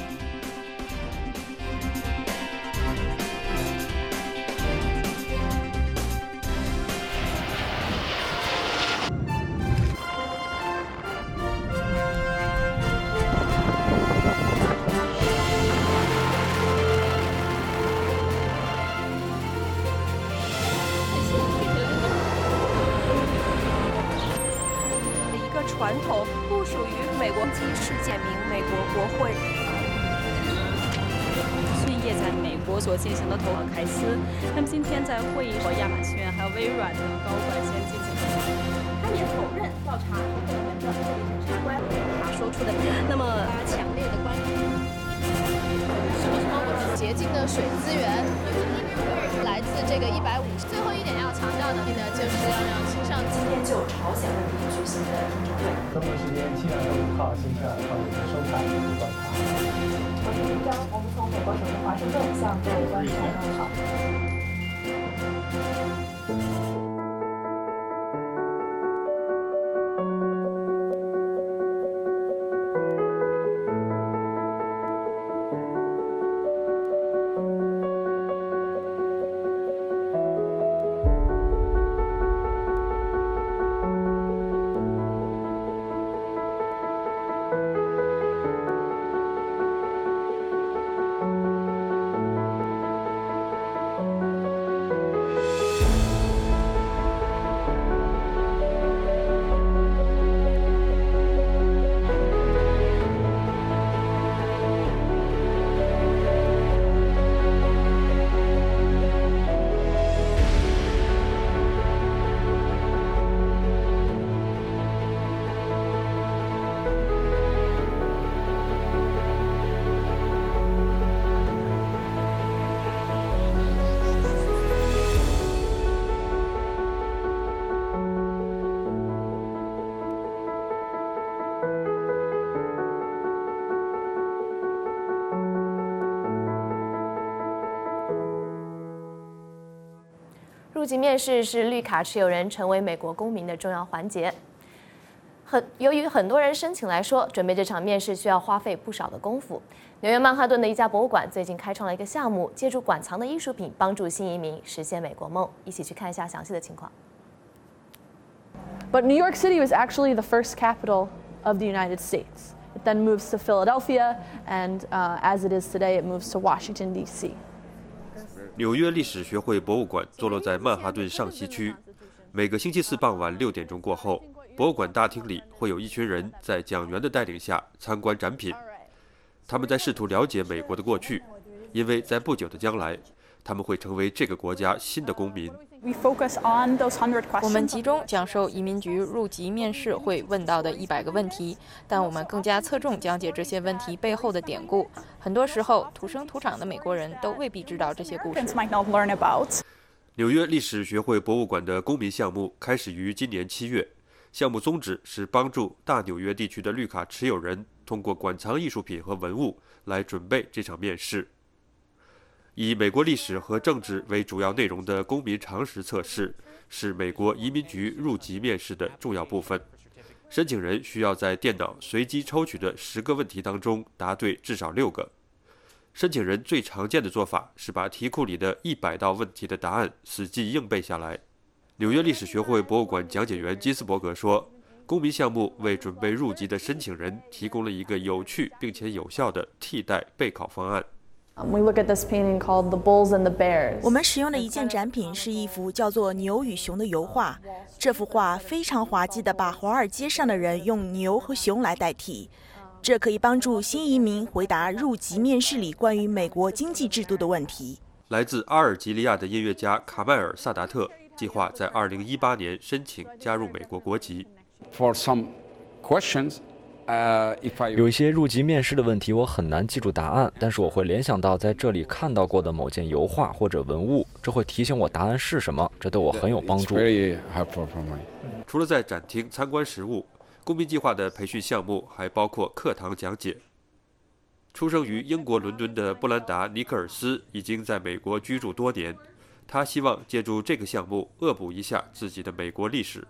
传统不属于美国基世界名美国国会。 孙叶在美国国所进行的投行凯斯，他们今天在会议和亚马逊还有微软的高管先进行。 他也否认调查有可能的特别检察官他说出的那么强烈的观点。 什么洁净的水资源，来自这个150。最后一点要强调的呢，就是要让青少年今天就朝鲜问题举行的听证会。 中国时间7月5号星期二放映收看观察。 我是林章，我们从美国首都华盛顿向各位观众问好。 入籍面试是绿卡持有人成为美国公民的重要环节。由于很多人申请来说，准备这场面试需要花费不少的功夫。纽约曼哈顿的一家博物馆最近开创了一个项目，借助馆藏的艺术品，帮助新移民实现美国梦。一起去看一下详细的情况。 But New York City was actually the first capital of the United States. It then moves to Philadelphia, and as it is today, it moves to Washington, D.C. 纽约历史学会博物馆坐落在曼哈顿上西区。每个星期四傍晚6点钟过后，博物馆大厅里会有一群人在讲员的带领下参观展品。他们在试图了解美国的过去，因为在不久的将来，他们会成为这个国家新的公民。 我们集中讲授移民局入籍面试会问到的100个问题，但我们更加侧重讲解这些问题背后的典故。很多时候，土生土长的美国人都未必知道这些故事。 纽约历史学会博物馆的公民项目开始于今年7月，项目宗旨是帮助大纽约地区的绿卡持有人通过馆藏艺术品和文物来准备这场面试。以美国历史和政治为主要内容的公民常识测试是美国移民局入籍面试的重要部分。申请人需要在电脑随机抽取的10个问题当中答对至少6个。申请人最常见的做法是把题库里的100道问题的答案死记硬背下来。纽约历史学会博物馆讲解员金斯伯格说，公民项目为准备入籍的申请人提供了一个有趣并且有效的替代备考方案。 We look at this painting called The Bulls and the Bears. 我们使用的一件展品是一幅叫做《牛与熊》的油画。这幅画非常滑稽地把华尔街上的人用牛和熊来代替，这可以帮助新移民回答入籍面试里关于美国经济制度的问题。 来自阿尔及利亚的音乐家卡迈尔·萨达特计划在2018年申请加入美国国籍。 For some questions, 有一些入籍面试的问题我很难记住答案，但是我会联想到在这里看到过的某件油画或者文物，这会提醒我答案是什么，这对我很有帮助。 除了在展厅参观实物，公民计划的培训项目还包括课堂讲解。出生于英国伦敦的布兰达·尼克尔斯已经在美国居住多年，他希望借助这个项目恶补一下自己的美国历史。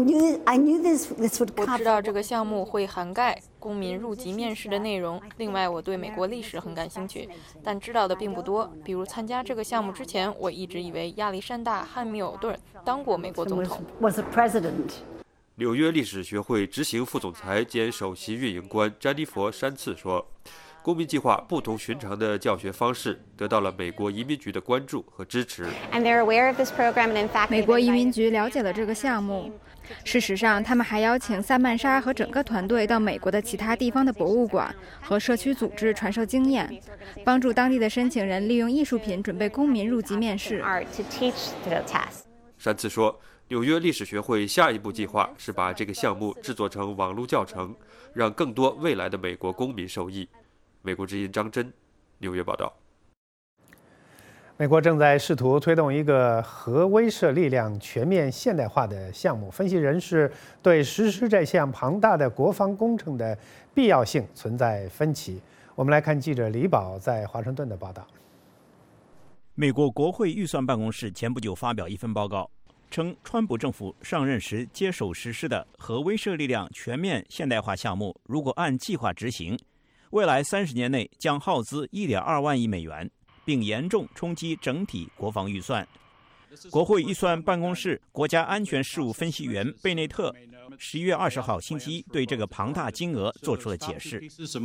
我知道这个项目会涵盖公民入籍面试的内容。另外，我对美国历史很感兴趣，但知道的并不多。比如参加这个项目之前，我一直以为亚历山大·汉密尔顿当过美国总统。 纽约历史学会执行副总裁兼首席运营官詹妮弗·山次说， 公民计划不同寻常的教学方式得到了美国移民局的关注和支持。 美国移民局了解了这个项目。事实上，他们还邀请萨曼莎和整个团队到美国的其他地方的博物馆和社区组织传授经验，帮助当地的申请人利用艺术品准备公民入籍面试。 山次说，纽约历史学会下一步计划是把这个项目制作成网络教程，让更多未来的美国公民受益。美国之音张真，纽约报道。 美国正在试图推动一个核威慑力量全面现代化的项目，分析人士对实施这项庞大的国防工程的必要性存在分歧。我们来看记者李宝在华盛顿的报道。 美国国会预算办公室前不久发表一份报告，称川普政府上任时接手实施的核威慑力量全面现代化项目，如果按计划执行，未来30年内将耗资1.2万亿美元，并严重冲击整体国防预算。国会预算办公室国家安全事务分析员贝内特11月20号星期一对这个庞大金额做出了解释。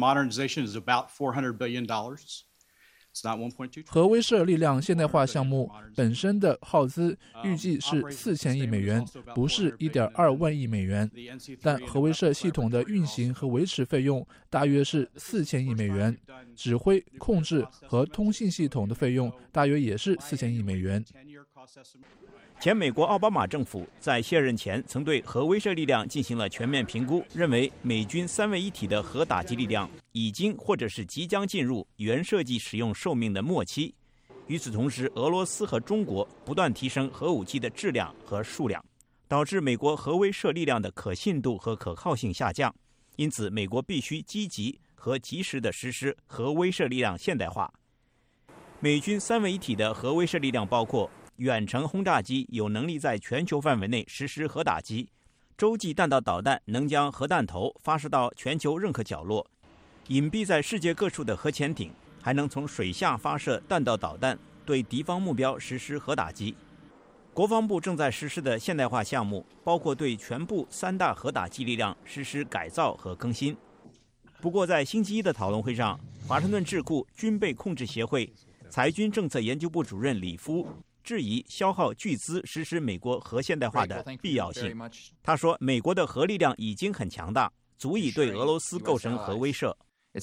核威慑力量现代化项目本身的耗资预计是4000亿美元，不是1.2万亿美元。但核威慑系统的运行和维持费用大约是4000亿美元，指挥、控制和通信系统的费用大约也是4000亿美元。 前美国奥巴马政府在卸任前曾对核威慑力量进行了全面评估，认为美军3位一体的核打击力量已经或者是即将进入原设计使用寿命的末期。与此同时，俄罗斯和中国不断提升核武器的质量和数量，导致美国核威慑力量的可信度和可靠性下降。因此，美国必须积极和及时地实施核威慑力量现代化。美军3位一体的核威慑力量包括远程轰炸机有能力在全球范围内实施核打击，洲际弹道导弹能将核弹头发射到全球任何角落，隐蔽在世界各处的核潜艇还能从水下发射弹道导弹，对敌方目标实施核打击。国防部正在实施的现代化项目包括对全部3大核打击力量实施改造和更新。不过，在星期一的讨论会上，华盛顿智库军备控制协会裁军政策研究部主任李夫质疑消耗巨资实施美国核现代化的必要性。他说，美国的核力量已经很强大，足以对俄罗斯构成核威慑。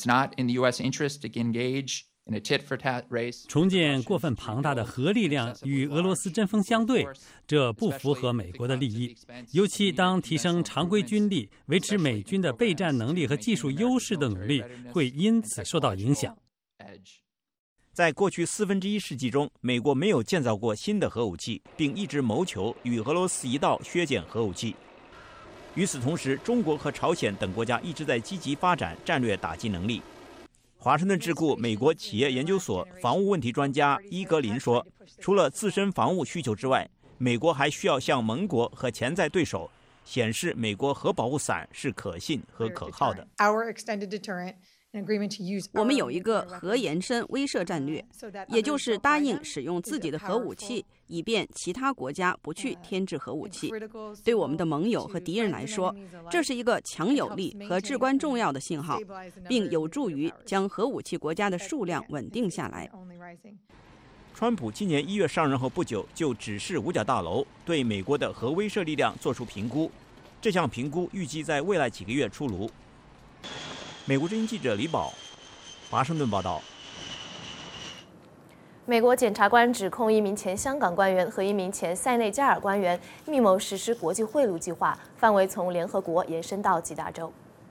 重建过分庞大的核力量与俄罗斯针锋相对，这不符合美国的利益，尤其当提升常规军力、维持美军的备战能力和技术优势的努力会因此受到影响。 在过去1/4世纪中，美国没有建造过新的核武器，并一直谋求与俄罗斯一道削减核武器。与此同时，中国和朝鲜等国家一直在积极发展战略打击能力。华盛顿智库美国企业研究所防务问题专家伊格林说，除了自身防务需求之外，美国还需要向盟国和潜在对手显示美国核保护伞是可信和可靠的。 我们有一个核延伸威慑战略，也就是答应使用自己的核武器，以便其他国家不去添置核武器。对我们的盟友和敌人来说，这是一个强有力和至关重要的信号，并有助于将核武器国家的数量稳定下来。 川普今年1月上任后不久，就指示五角大楼对美国的核威慑力量做出评估，这项评估预计在未来几个月出炉。美国之音记者李宝，华盛顿报道。 美国检察官指控一名前香港官员和一名前塞内加尔官员密谋实施国际贿赂计划，范围从联合国延伸到几大洲。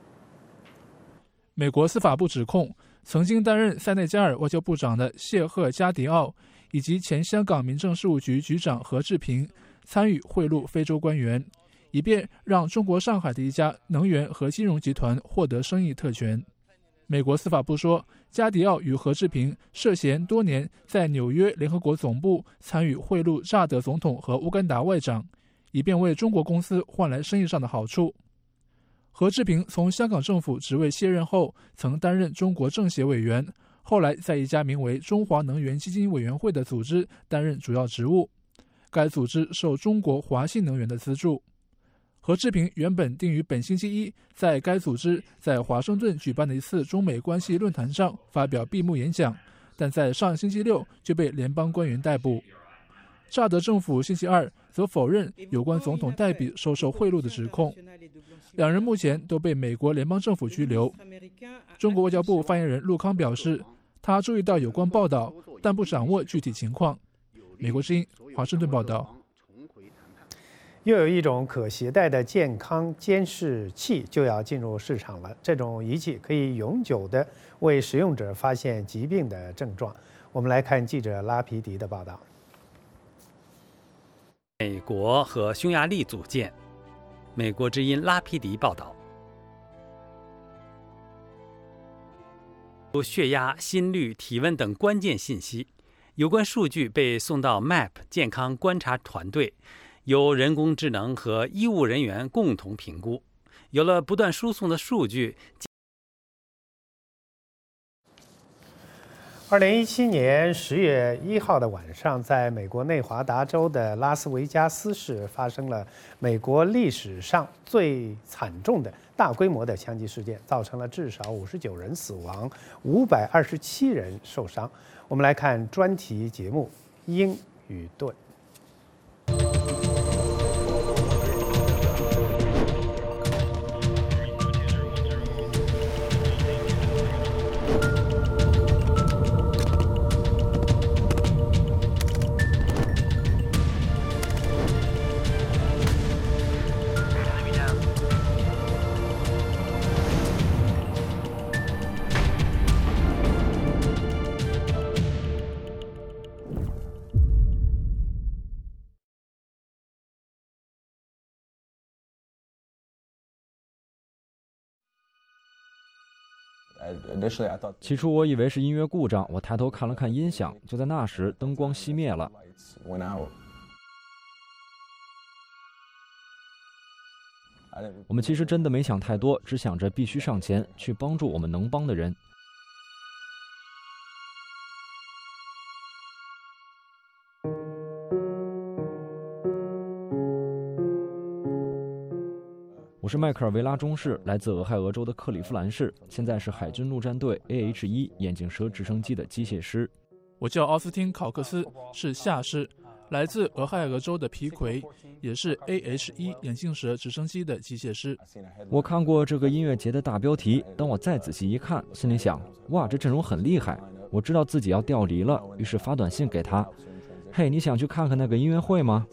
美国司法部指控曾经担任塞内加尔外交部长的谢赫加迪奥以及前香港民政事务局局长何志平参与贿赂非洲官员，以便让中国上海的一家能源和金融集团获得生意特权。美国司法部说，加迪奥与何志平涉嫌多年在纽约联合国总部参与贿赂乍得总统和乌干达外长，以便为中国公司换来生意上的好处。何志平从香港政府职位卸任后，曾担任中国政协委员，后来在一家名为中华能源基金委员会的组织担任主要职务，该组织受中国华信能源的资助。 何志平原本定于本星期一在该组织在华盛顿举办的一次中美关系论坛上发表闭幕演讲，但在上星期六就被联邦官员逮捕。乍得政府星期二则否认有关总统代比收受贿赂的指控，两人目前都被美国联邦政府拘留。中国外交部发言人陆康表示，他注意到有关报道，但不掌握具体情况。美国之音华盛顿报道。 又有一种可携带的健康监视器就要进入市场了。这种仪器可以永久地为使用者发现疾病的症状。我们来看记者拉皮迪的报道。 美国和匈牙利组建。美国之音拉皮迪报道。血压、心率、体温等关键信息，有关数据被送到 MAP 健康观察团队。由人工智能和医务人员共同评估。有了不断输送的数据 ，2017年10月1号的晚上，在美国内华达州的拉斯维加斯市发生了美国历史上最惨重的大规模的枪击事件，造成了至少59人死亡，527人受伤。我们来看专题节目《鹰与盾》。 起初我以为是音乐故障，我抬头看了看音响，就在那时灯光熄灭了。我们其实真的没想太多，只想着必须上前去帮助我们能帮的人。我是迈克尔·维拉中士，来自俄亥俄州的克利夫兰市，现在是海军陆战队 AH-1眼镜蛇直升机的机械师。 我叫奥斯汀·考克斯，是下士，来自俄亥俄州的皮奎，也是 AH-1眼镜蛇直升机的机械师。 我看过这个音乐节的大标题，当我再仔细一看，心里想，哇，这阵容很厉害。我知道自己要调离了，于是发短信给他，嘿，你想去看看那个音乐会吗？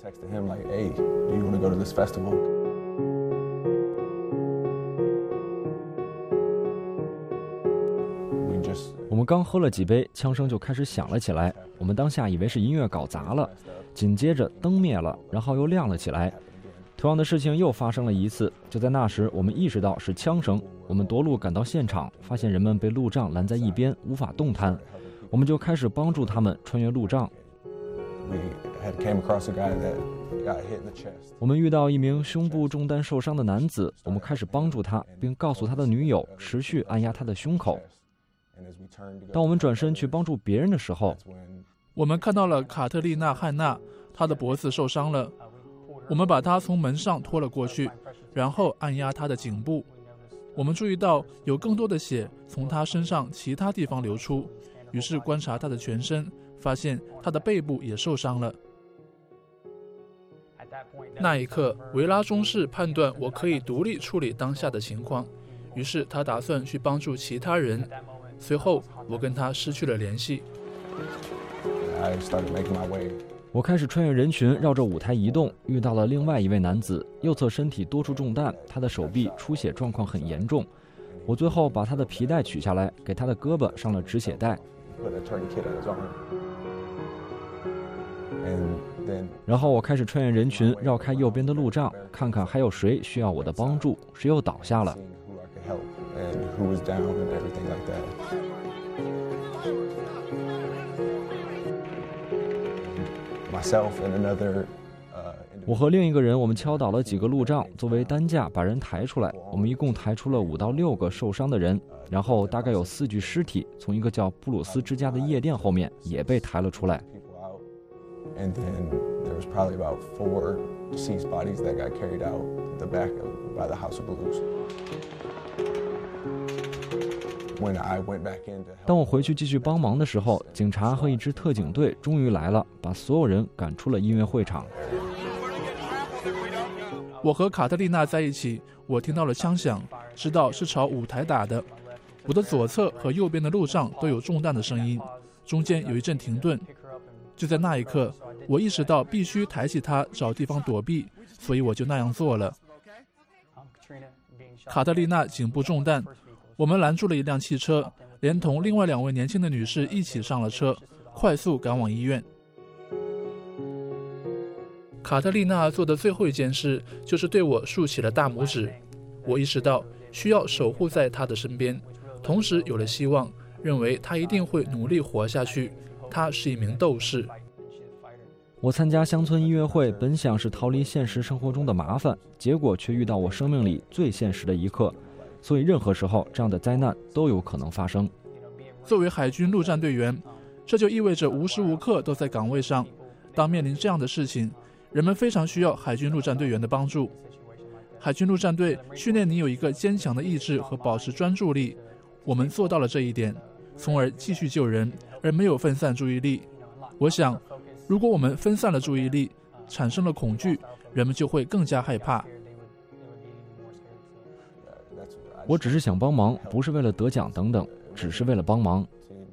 我们刚喝了几杯，枪声就开始响了起来。我们当下以为是音乐搞砸了，紧接着灯灭了，然后又亮了起来。同样的事情又发生了一次。就在那时，我们意识到是枪声，我们夺路赶到现场，发现人们被路障拦在一边，无法动弹。我们就开始帮助他们穿越路障。我们遇到一名胸部中弹受伤的男子，我们开始帮助他，并告诉他的女友持续按压他的胸口。当我们转身去帮助别人的时候， 我们看到了卡特丽娜·汉娜，她的脖子受伤了。我们把她从门上拖了过去，然后按压她的颈部。我们注意到有更多的血从她身上其他地方流出，于是观察她的全身，发现她的背部也受伤了。那一刻，维拉中士判断我可以独立处理当下的情况，于是他打算去帮助其他人。随后，我跟他失去了联系。 我开始穿越人群，绕着舞台移动，遇到了另外一位男子，右侧身体多处中弹，他的手臂出血状况很严重。我最后把他的皮带取下来，给他的胳膊上了止血带。然后我开始穿越人群，绕开右边的路障，看看还有谁需要我的帮助，谁又倒下了。我和另一个人，我们敲倒了几个路障，作为担架把人抬出来。我们一共抬出了5到6个受伤的人，然后大概有4具尸体从一个叫布鲁斯之家的夜店后面也被抬了出来。 was probably about 4 deceased bodies that got carried out the back by the House of Blues. When I went back in to help. 当我回去继续帮忙的时候，警察和一支特警队终于来了，把所有人赶出了音乐会场。 我和卡特丽娜在一起，我听到了枪响，知道是朝舞台打的。我的左侧和右边的路上都有中弹的声音，中间有一阵停顿。就在那一刻，我意识到必须抬起它找地方躲避，所以我就那样做了。卡特丽娜颈部中弹，我们拦住了一辆汽车，连同另外2位年轻的女士一起上了车，快速赶往医院。卡特丽娜做的最后一件事就是对我竖起了大拇指。我意识到需要守护在她的身边，同时有了希望，认为她一定会努力活下去。她是一名斗士。 我参加乡村音乐会本想是逃离现实生活中的麻烦，结果却遇到我生命里最现实的一刻。所以任何时候这样的灾难都有可能发生。 作为海军陆战队员，这就意味着无时无刻都在岗位上。当面临这样的事情，人们非常需要海军陆战队员的帮助。海军陆战队训练你有一个坚强的意志和保持专注力，我们做到了这一点，从而继续救人，而没有分散注意力。我想，如果我们分散了注意力，产生了恐惧，人们就会更加害怕。 我只是想帮忙，不是为了得奖等等，只是为了帮忙。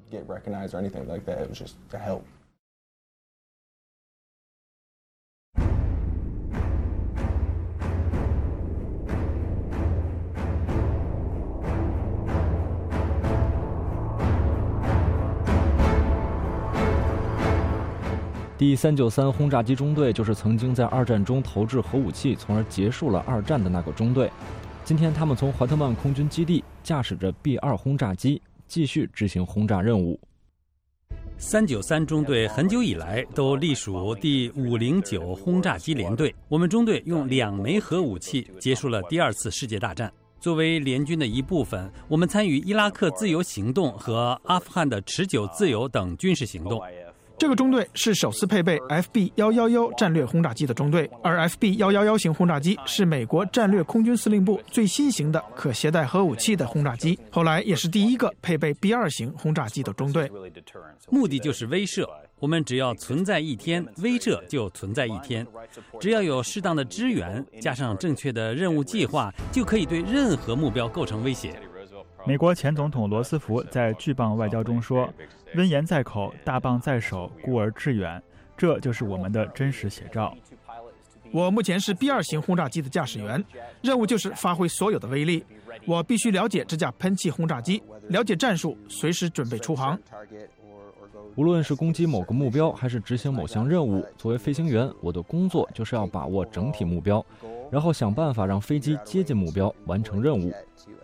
第393轰炸机中队就是曾经在2战中投掷核武器，从而结束了2战的那个中队。今天他们从怀特曼空军基地驾驶着 B-2 轰炸机继续执行轰炸任务。 393中队很久以来都隶属第509轰炸机联队。我们中队用2枚核武器结束了第2次世界大战。作为联军的一部分，我们参与伊拉克自由行动和阿富汗的持久自由等军事行动。 这个中队是首次配备 FB-111战略轰炸机的中队，而 FB-111型轰炸机是美国战略空军司令部最新型的可携带核武器的轰炸机，后来也是第一个配备 B-2 型轰炸机的中队。 目的就是威慑，我们只要存在一天，威慑就存在一天。只要有适当的支援，加上正确的任务计划，就可以对任何目标构成威胁。 美国前总统罗斯福在巨棒外交中说：“温言在口，大棒在手，故而致远。”这就是我们的真实写照。 我目前是 B-2 型轰炸机的驾驶员，任务就是发挥所有的威力。我必须了解这架喷气轰炸机，了解战术，随时准备出航。 无论是攻击某个目标，还是执行某项任务，作为飞行员，我的工作就是要把握整体目标，然后想办法让飞机接近目标，完成任务。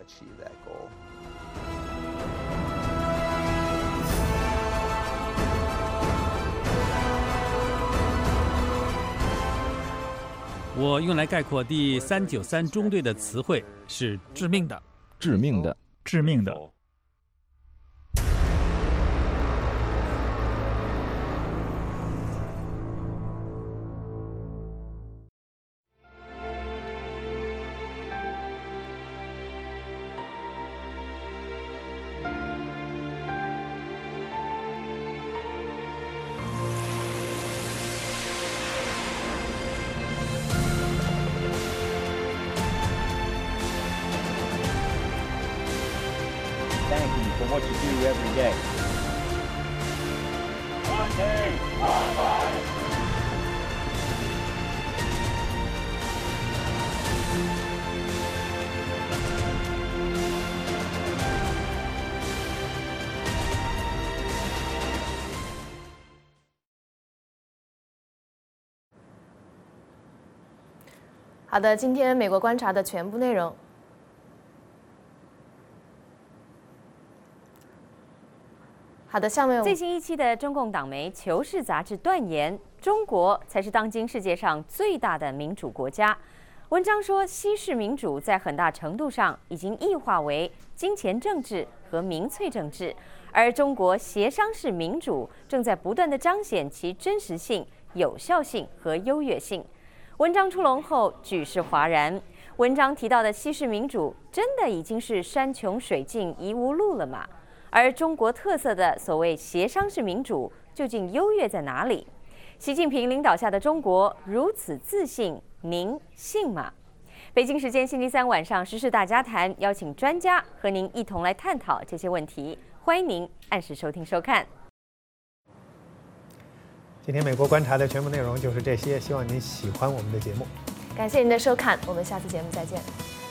我用来概括第393中队的词汇是致命的、 致命的、 致命的。 Thank you for what you do every day. One day, one life. 好的，今天美国观察的全部内容。好的，下面最新一期的中共党媒《求是》杂志断言，中国才是当今世界上最大的民主国家。文章说，西式民主在很大程度上已经异化为金钱政治和民粹政治，而中国协商式民主正在不断地彰显其真实性， 有效性和优越性。文章出笼后，举世哗然。文章提到的西式民主，真的已经是山穷水尽疑无路了吗？而中国特色的所谓协商式民主，究竟优越在哪里？习近平领导下的中国如此自信，您信吗？北京时间星期三晚上时事大家谈，邀请专家和您一同来探讨这些问题。欢迎您按时收听收看。 今天美国观察的全部内容就是这些，希望您喜欢我们的节目。 感谢您的收看，我们下次节目再见。